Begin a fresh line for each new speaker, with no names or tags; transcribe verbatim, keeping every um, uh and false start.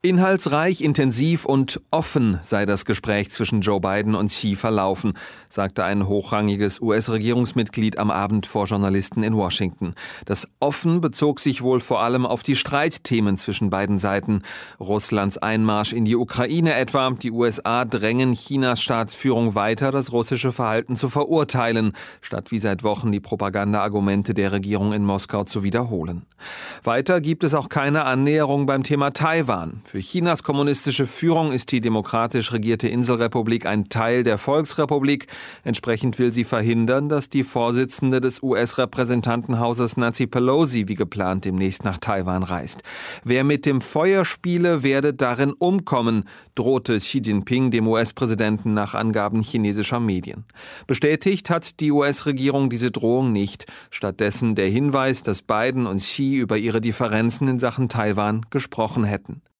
Inhaltsreich, intensiv und offen sei das Gespräch zwischen Joe Biden und Xi verlaufen, sagte ein hochrangiges U S-Regierungsmitglied am Abend vor Journalisten in Washington. Das Offen bezog sich wohl vor allem auf die Streitthemen zwischen beiden Seiten. Russlands Einmarsch in die Ukraine etwa. Die U S A drängen Chinas Staatsführung weiter, das russische Verhalten zu verurteilen, statt wie seit Wochen die Propagandaargumente der Regierung in Moskau zu wiederholen. Weiter gibt es auch keine Annäherung beim Thema Taiwan. Für Chinas kommunistische Führung ist die demokratisch regierte Inselrepublik ein Teil der Volksrepublik. Entsprechend will sie verhindern, dass die Vorsitzende des U S-Repräsentantenhauses Nancy Pelosi wie geplant demnächst nach Taiwan reist. Wer mit dem Feuer spiele, werde darin umkommen, drohte Xi Jinping dem U S-Präsidenten nach Angaben chinesischer Medien. Bestätigt hat die U S-Regierung diese Drohung nicht. Stattdessen der Hinweis, dass Biden und Xi über ihre Differenzen in Sachen Taiwan gesprochen hätten.